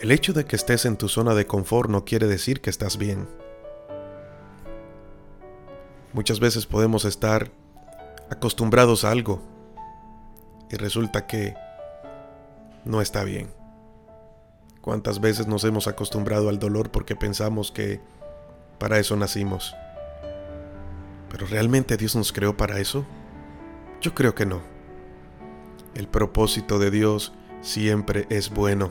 El hecho de que estés en tu zona de confort no quiere decir que estás bien. Muchas veces podemos estar acostumbrados a algo y resulta que no está bien. ¿Cuántas veces nos hemos acostumbrado al dolor porque pensamos que para eso nacimos? ¿Pero realmente Dios nos creó para eso? Yo creo que no. El propósito de Dios siempre es bueno.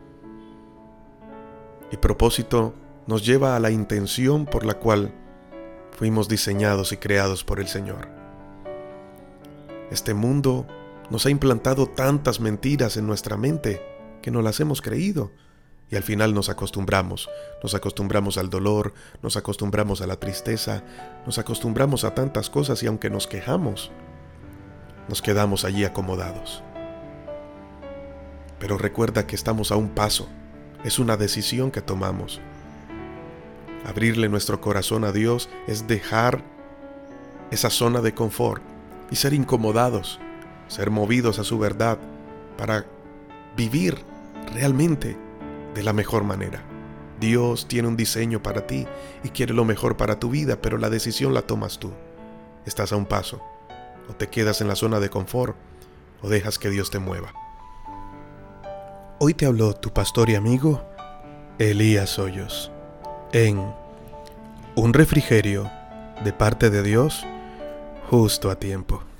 Y propósito nos lleva a la intención por la cual fuimos diseñados y creados por el Señor. Este mundo nos ha implantado tantas mentiras en nuestra mente que no las hemos creído. Y al final nos acostumbramos al dolor, nos acostumbramos a la tristeza, nos acostumbramos a tantas cosas y aunque nos quejamos, nos quedamos allí acomodados. Pero recuerda que estamos a un paso, es una decisión que tomamos. Abrirle nuestro corazón a Dios es dejar esa zona de confort y ser incomodados, ser movidos a su verdad para vivir realmente de la mejor manera. Dios tiene un diseño para ti y quiere lo mejor para tu vida, pero la decisión la tomas tú. Estás a un paso. O te quedas en la zona de confort o dejas que Dios te mueva. Hoy te habló tu pastor y amigo Elías Hoyos en Un refrigerio de parte de Dios justo a tiempo.